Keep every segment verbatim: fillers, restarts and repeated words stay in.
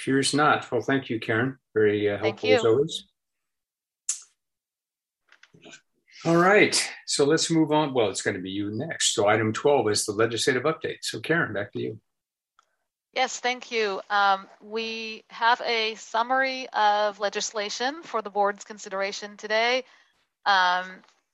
Appears not. Well, thank you, Karen. Very uh, Thank helpful as you. always. All right, so let's move on. Well, it's going to be you next. So item twelve is the legislative update. So Karen, back to you. Yes, thank you. Um, we have a summary of legislation for the board's consideration today. Um,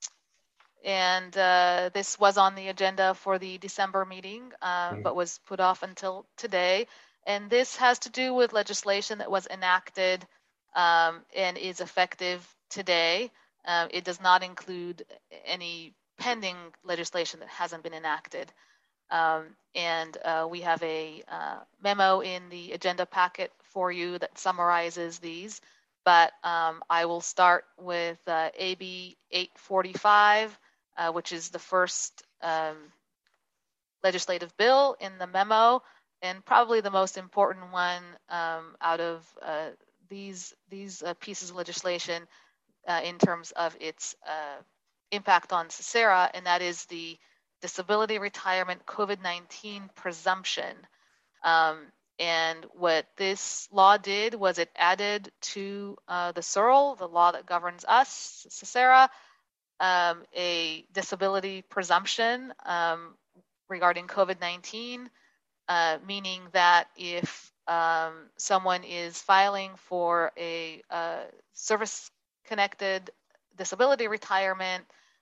and uh, this was on the agenda for the December meeting, uh, but was put off until today. And this has to do with legislation that was enacted um, and is effective today. Uh, it does not include any pending legislation that hasn't been enacted. Um, and uh, we have a uh, memo in the agenda packet for you that summarizes these. But um, I will start with uh, A B eight forty-five, uh, which is the first um, legislative bill in the memo, and probably the most important one um, out of uh, these these uh, pieces of legislation uh, in terms of its uh, impact on CESARA, and that is the disability retirement COVID nineteen presumption. Um, and what this law did was it added to uh, the S U R L, the law that governs us, CESARA, um, a disability presumption um, regarding COVID nineteen, uh, meaning that if um, someone is filing for a uh, service-connected disability retirement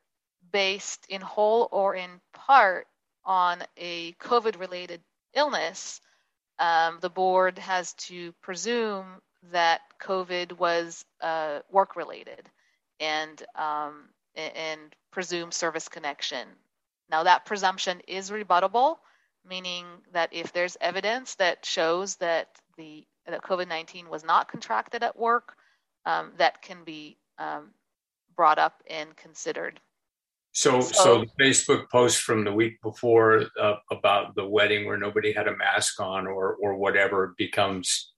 based in whole or in part on a COVID-related illness, um, the board has to presume that COVID was uh, work-related and um, and presume service connection. Now that presumption is rebuttable, meaning that if there's evidence that shows that the that COVID nineteen was not contracted at work, um, that can be um, brought up and considered. So, so, so the Facebook post from the week before uh, about the wedding where nobody had a mask on, or or whatever, becomes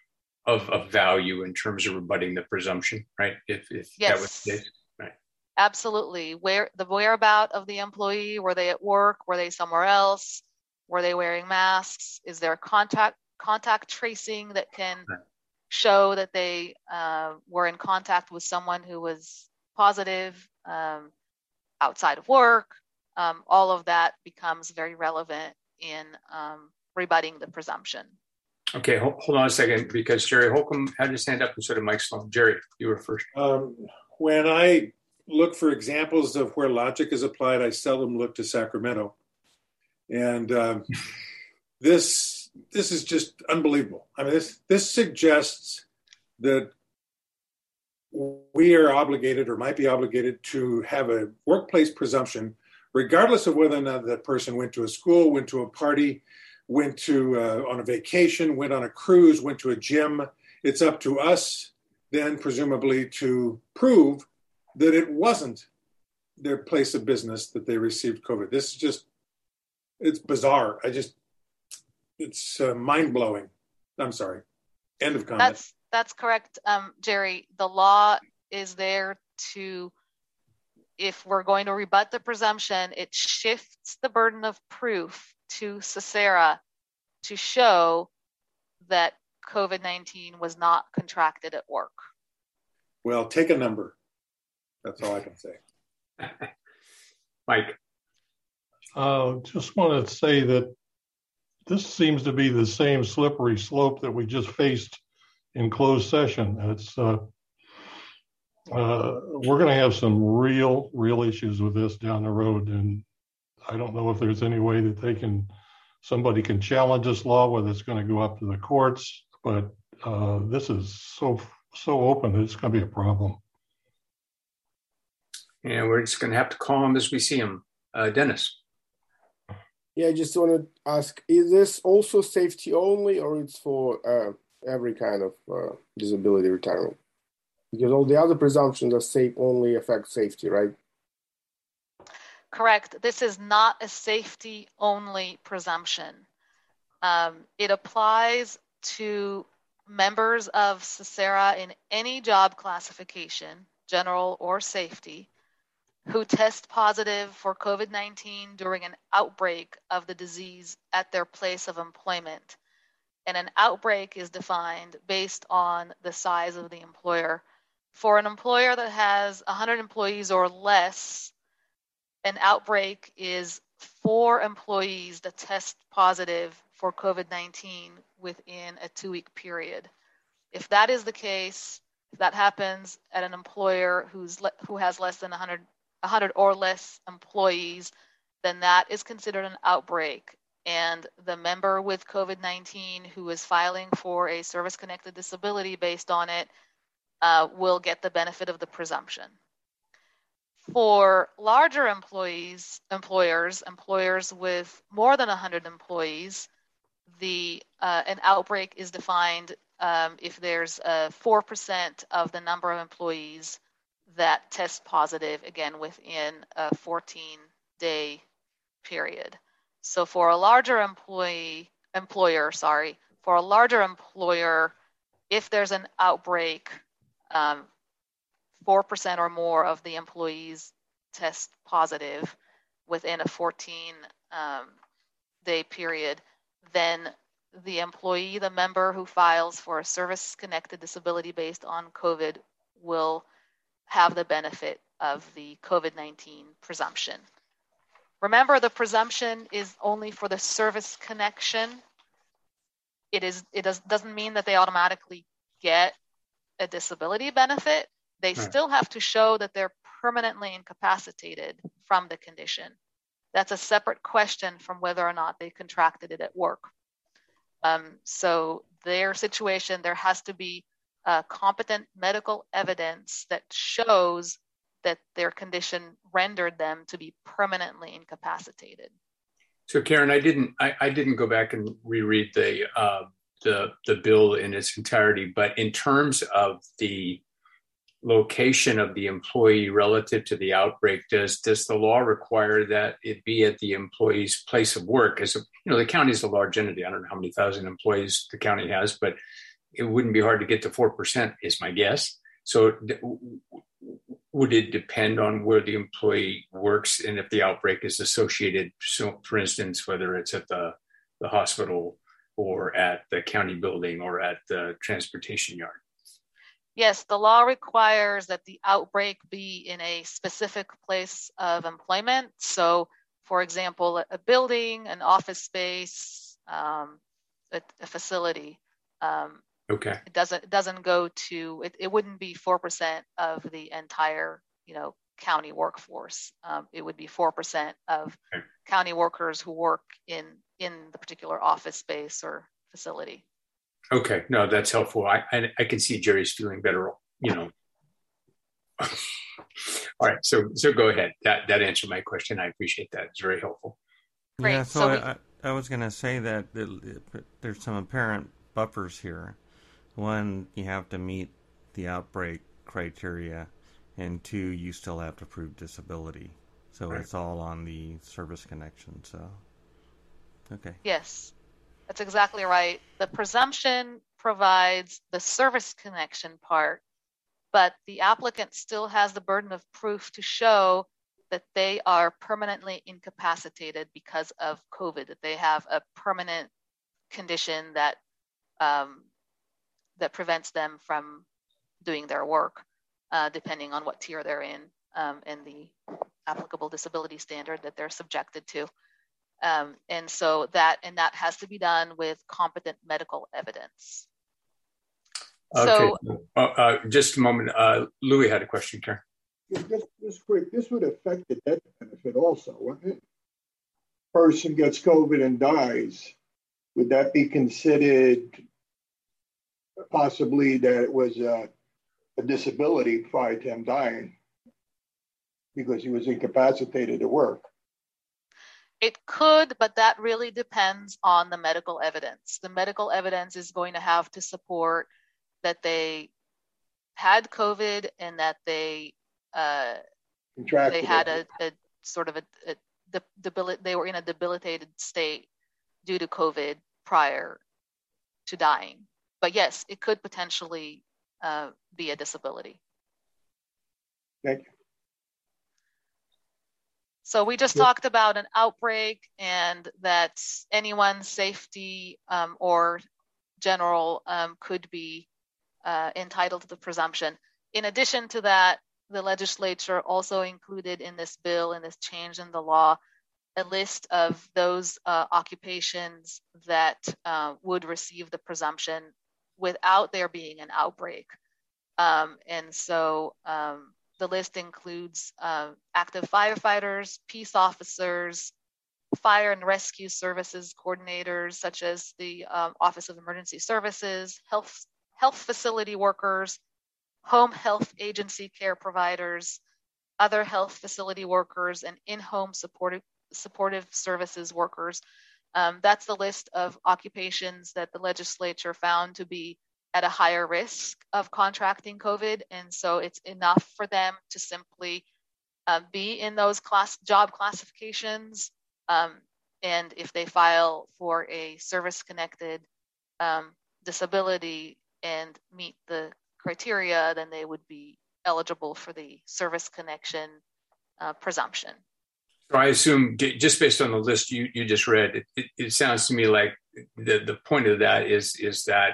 of of value in terms of rebutting the presumption, right? If if yes. that was the case, right? Absolutely. Where the whereabout of the employee? Were they at work? Were they somewhere else? Were they wearing masks? Is there contact contact tracing that can right. show that they uh, were in contact with someone who was positive? Um, outside of work, um, all of that becomes very relevant in um, rebutting the presumption. Okay, hold, hold on a second, because Jerry Holcomb had his hand up and so did Mike Sloan. Jerry, you were first. Um, when I look for examples of where logic is applied, I seldom look to Sacramento. And um, this this is just unbelievable. I mean, this this suggests that we are obligated or might be obligated to have a workplace presumption, regardless of whether or not that person went to a school, went to a party, went to uh, on a vacation, went on a cruise, went to a gym. It's up to us then, presumably, to prove that it wasn't their place of business that they received COVID. This is just, it's bizarre. I just, it's uh, mind-blowing. I'm sorry. End of comment. That's That's correct, um, Jerry. The law is there to, if we're going to rebut the presumption, it shifts the burden of proof to CESARA to show that COVID nineteen was not contracted at work. Well, take a number. That's all I can say. Mike. Uh, just want to say that this seems to be the same slippery slope that we just faced in closed session. It's uh, uh, we're going to have some real, real issues with this down the road, and I don't know if there's any way that they can, somebody can challenge this law, whether it's going to go up to the courts. But uh, this is so so open that it's going to be a problem. And we're just going to have to call him as we see him. Uh, Dennis. Yeah, I just want to ask: is this also safety only, or it's for uh, every kind of uh, disability retirement? Because all the other presumptions are safe only affect safety, right? Correct. This is not a safety only presumption. Um, it applies to members of CESARA in any job classification, general or safety, who test positive for COVID nineteen during an outbreak of the disease at their place of employment. and an outbreak is defined based on the size of the employer. For an employer that has one hundred employees or less, an outbreak is four employees that test positive for COVID nineteen within a two-week period. If that is the case, if that happens at an employer who's le- who has less than one hundred, one hundred or less employees, then that is considered an outbreak. And the member with COVID nineteen who is filing for a service-connected disability based on it uh, will get the benefit of the presumption. For larger employees, employers, employers with more than one hundred employees, the uh, an outbreak is defined um, if there's uh, four percent of the number of employees that test positive, again, within a fourteen-day period. So for a larger employee, employer, sorry, for a larger employer, if there's an outbreak, um, four percent or more of the employees test positive within a fourteen um, day period, then the employee, the member who files for a service-connected disability based on COVID will have the benefit of the COVID nineteen presumption. Remember, the presumption is only for the service connection. It is. It does, doesn't mean that they automatically get a disability benefit. They right. still have to show that they're permanently incapacitated from the condition. That's a separate question from whether or not they contracted it at work. Um, so their situation, there has to be uh, competent medical evidence that shows that their condition rendered them to be permanently incapacitated. So Karen, I didn't, I, I didn't go back and reread the, uh, the, the bill in its entirety, but in terms of the location of the employee relative to the outbreak, does does the law require that it be at the employee's place of work? As a, you know, the county is a large entity. I don't know how many thousand employees the county has, but it wouldn't be hard to get to four percent, is my guess. So would it depend on where the employee works and if the outbreak is associated? So, for instance, whether it's at the, the hospital or at the county building or at the transportation yard? Yes, the law requires that the outbreak be in a specific place of employment. So, for example, a building, an office space, um, a, a facility. Um, okay. It doesn't it doesn't go to it. It wouldn't be four percent of the entire, you know, county workforce. Um, it would be four percent of okay. county workers who work in in the particular office space or facility. Okay, no, that's helpful. I, I I can see Jerry's feeling better, you know. All right, so so go ahead. That that answered my question. I appreciate that. It's very helpful. Great. Yeah, so, so I, we, I, I was going to say that there's some apparent buffers here. One, you have to meet the outbreak criteria, and two, you still have to prove disability. So right. It's all on the service connection. So, okay. Yes. That's exactly right. The presumption provides the service connection part, but the applicant still has the burden of proof to show that they are permanently incapacitated because of COVID, that they have a permanent condition that um, that prevents them from doing their work, uh, depending on what tier they're in um, and the applicable disability standard that they're subjected to. Um, and so that and that has to be done with competent medical evidence. Okay. So, uh, uh, just a moment. Uh, Louis had a question, Karen. Just, just quick. This would affect the death benefit also, wouldn't it? Person gets COVID and dies. Would that be considered possibly that it was a, a disability prior to him dying because he was incapacitated to work? It could, but that really depends on the medical evidence. The medical evidence is going to have to support that they had COVID and that they uh, they had a, a sort of a, a debil- they were in a debilitated state due to COVID prior to dying. But yes, it could potentially uh, be a disability. Thank you. So we just talked about an outbreak and that anyone's safety um, or general um, could be uh, entitled to the presumption. In addition to that, the legislature also included in this bill, in this change in the law, a list of those uh, occupations that uh, would receive the presumption without there being an outbreak. Um, and so um, the list includes uh, active firefighters, peace officers, fire and rescue services coordinators, such as the um, Office of Emergency Services, health, health facility workers, home health agency care providers, other health facility workers, and in-home supportive, supportive services workers. Um, that's the list of occupations that the legislature found to be at a higher risk of contracting COVID. And so it's enough for them to simply uh, be in those class job classifications. Um, and if they file for a service-connected um, disability and meet the criteria, then they would be eligible for the service connection uh, presumption. So I assume, just based on the list you, you just read, it, it, it sounds to me like the, the point of that is, is that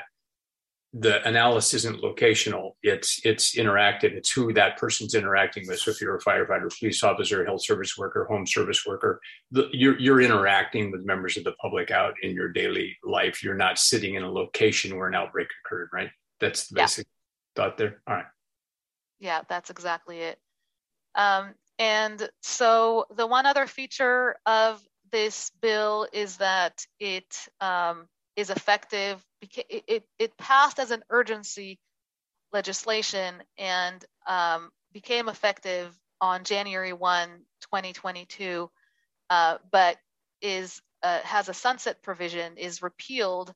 the analysis isn't locational, it's it's interactive, it's who that person's interacting with. So if you're a firefighter, police officer, health service worker, home service worker, the, you're, you're interacting with members of the public out in your daily life. You're not sitting in a location where an outbreak occurred, right? That's the basic yeah. thought there. All right. Yeah, that's exactly it. Um, and so the one other feature of this bill is that it um, is effective. It, it, it passed as an urgency legislation and um, became effective on January first, twenty twenty-two, uh, but is uh, has a sunset provision, is repealed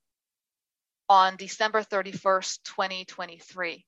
on December thirty-first, twenty twenty-three.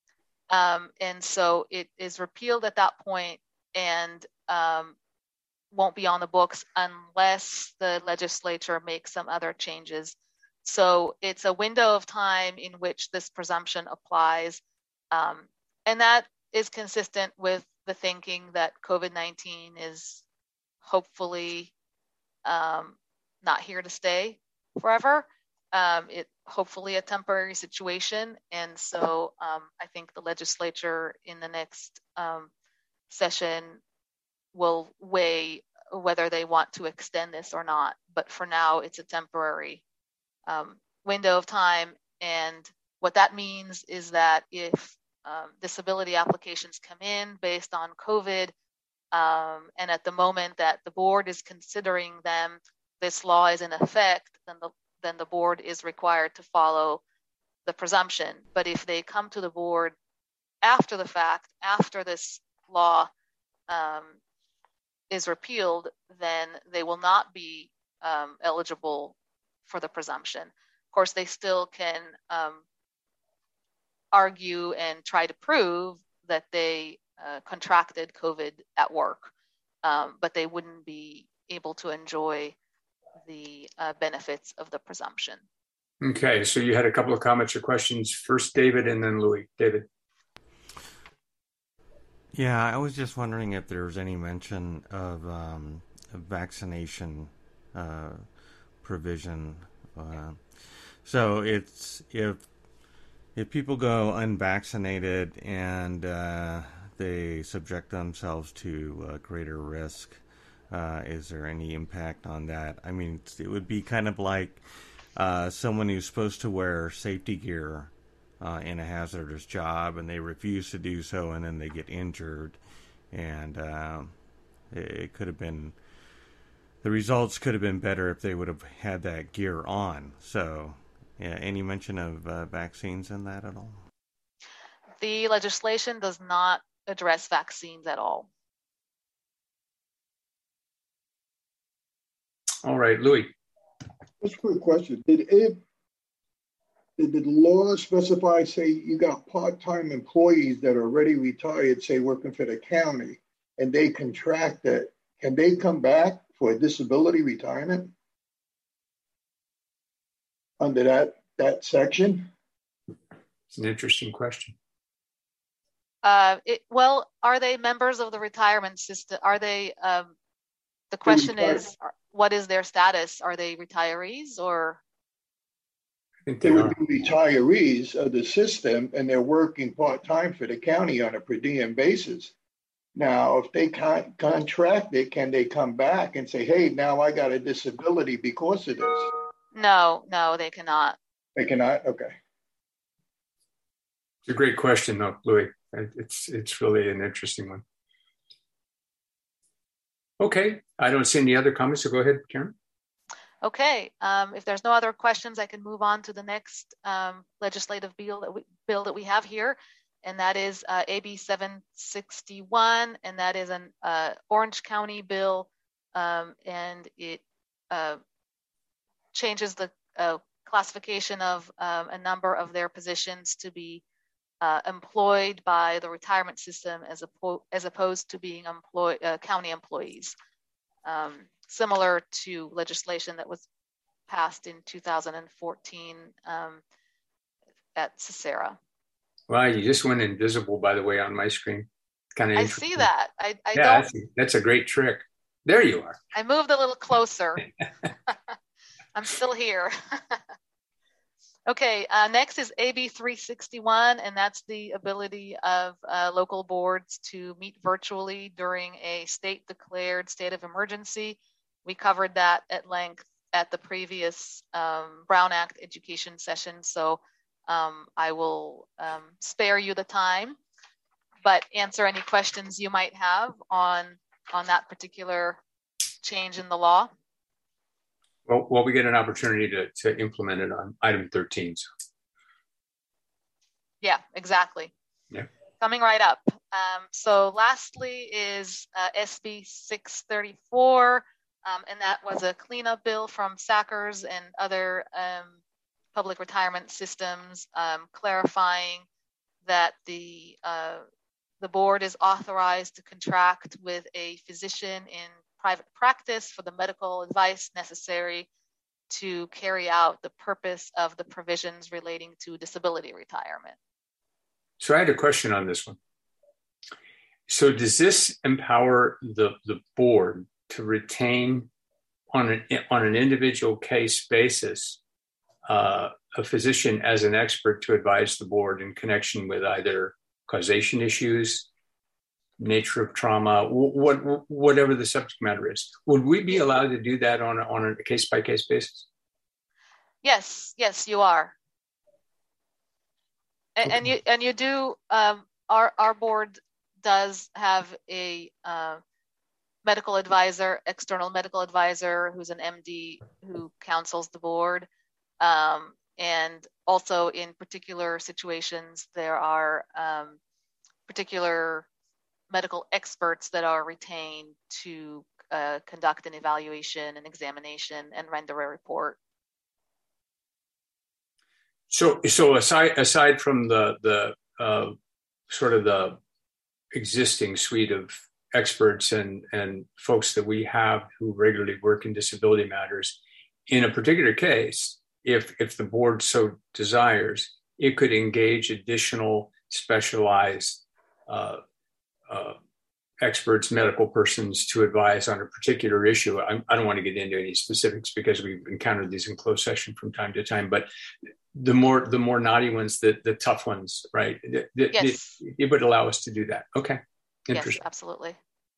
Um, and so it is repealed at that point and um, won't be on the books unless the legislature makes some other changes. So it's a window of time in which this presumption applies. Um, and that is consistent with the thinking that COVID nineteen is hopefully um, not here to stay forever. Um, it hopefully a temporary situation. And so um, I think the legislature in the next um, session will weigh whether they want to extend this or not. But for now, it's a temporary um, window of time. And what that means is that if um, disability applications come in based on COVID, um, and at the moment that the board is considering them, this law is in effect, then the then the board is required to follow the presumption. But if they come to the board after the fact, after this law um, is repealed, then they will not be um, eligible for the presumption. Of course, they still can um, argue and try to prove that they uh, contracted COVID at work, um, but they wouldn't be able to enjoy the uh, benefits of the presumption. Okay, so you had a couple of comments or questions. First, David, and then Louis. David. Yeah, I was just wondering if there was any mention of um, a vaccination uh, provision. Uh, so it's if if people go unvaccinated and uh, they subject themselves to uh, greater risk, Uh, is there any impact on that? I mean, it would be kind of like uh, someone who's supposed to wear safety gear uh, in a hazardous job, and they refuse to do so, and then they get injured. And uh, it, it could have been, the results could have been better if they would have had that gear on. So, yeah, any mention of uh, vaccines in that at all? The legislation does not address vaccines at all. All right, Louis. Just a quick question. Did it, did the law specify, say you got part-time employees that are already retired, say working for the county, and they contract it, can they come back for a disability retirement under that, that section? It's an interesting question. Uh, it, well, are they members of the retirement system? Are they, um, the question is, what is their status? Are they retirees or? think they they would are. be retirees of the system and they're working part-time for the county on a per diem basis. Now, if they con- contract it, can they come back and say, hey, now I got a disability because of this? No, no, they cannot. They cannot? Okay. It's a great question, though, Louis. It's it's really an interesting one. Okay, I don't see any other comments, so go ahead, Karen. Okay, um, if there's no other questions, I can move on to the next um, legislative bill that we bill that we have here, and that is uh, A B seven sixty-one, and that is an uh, Orange County bill, um, and it uh, changes the uh, classification of um, a number of their positions to be uh, employed by the retirement system as, oppo- as opposed to being employed uh, county employees. Um, similar to legislation that was passed in two thousand fourteen um, at Cicera. Wow, you just went invisible, by the way, on my screen. Kind of I see that. I, I yeah, don't. That's, that's a great trick. There you are. I moved a little closer. I'm still here. Okay, uh, next is A B three sixty-one, and that's the ability of uh, local boards to meet virtually during a state-declared state of emergency. We covered that at length at the previous um, Brown Act education session, so um, I will um, spare you the time, but answer any questions you might have on, on that particular change in the law. Well, well, we get an opportunity to, to implement it on item thirteen. So. Yeah, exactly. Yeah. Coming right up. Um, so lastly is uh, S B six thirty-four, um, and that was a cleanup bill from SACRS and other um, public retirement systems, um, clarifying that the uh, the board is authorized to contract with a physician in private practice for the medical advice necessary to carry out the purpose of the provisions relating to disability retirement. So I had a question on this one. So does this empower the, the board to retain on an, on an individual case basis uh, a physician as an expert to advise the board in connection with either causation issues, nature of trauma, what, whatever the subject matter is? Would we be allowed to do that on a, on a case-by-case basis? Yes, yes, you are. And, Okay. and you and you do. Um, our our board does have a uh, medical advisor, external medical advisor, who's an M D who counsels the board. Um, and also, in particular situations, there are um, particular medical experts that are retained to uh, conduct an evaluation, an examination, and render a report. So, so aside aside from the the uh, sort of the existing suite of experts and and folks that we have who regularly work in disability matters, in a particular case, if if the board so desires, it could engage additional specialized uh, uh, experts, medical persons to advise on a particular issue. I, I don't want to get into any specifics because we've encountered these in closed session from time to time, but the more the more naughty ones, the the tough ones, right? The, the, Yes. It, it would allow us to do that. Okay. Interesting. Yes, absolutely.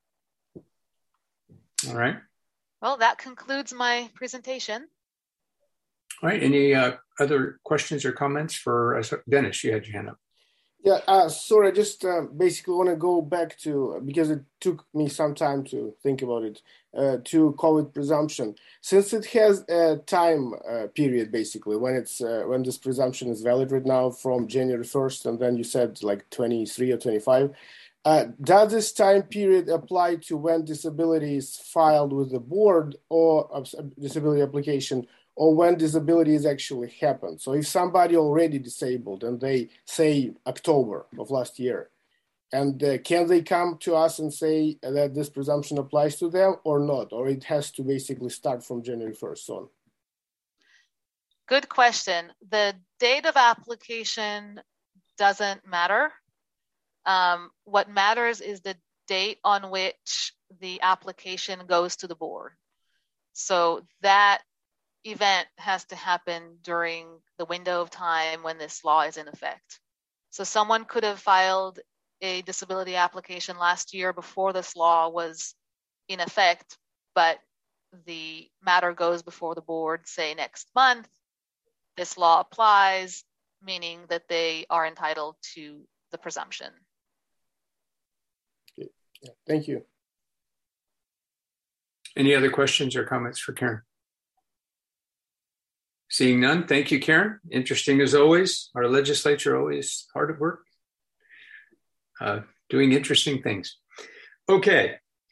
All right. Well, that concludes my presentation. All right. Any uh, other questions or comments for uh, Dennis? You had your hand up. Yeah, uh, sorry, I just uh, basically want to go back to, because it took me some time to think about it, uh, to COVID presumption. Since it has a time uh, period, basically, when it's uh, when this presumption is valid right now from January first, and then you said like twenty-three or twenty-five, uh, does this time period apply to when disability is filed with the board or uh, disability application, or when disabilities actually happen? So if somebody already disabled and they say October of last year, and uh, can they come to us and say that this presumption applies to them or not? Or it has to basically start from January first on? Good question. The date of application doesn't matter. Um, what matters is the date on which the application goes to the board. So that event has to happen during the window of time when this law is in effect. So someone could have filed a disability application last year before this law was in effect, but the matter goes before the board, say next month, this law applies, meaning that they are entitled to the presumption. Okay. Yeah, thank you. Any other questions or comments for Karen? Seeing none, thank you, Karen. Interesting as always. Our legislature always hard at work, uh, doing interesting things. Okay,